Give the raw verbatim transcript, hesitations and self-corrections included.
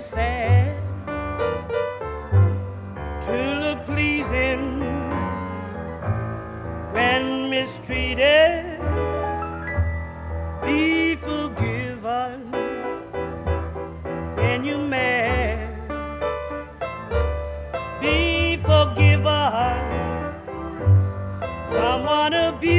sad to look pleasing when mistreated. Be forgiven when you're mad. Be forgiven someone abused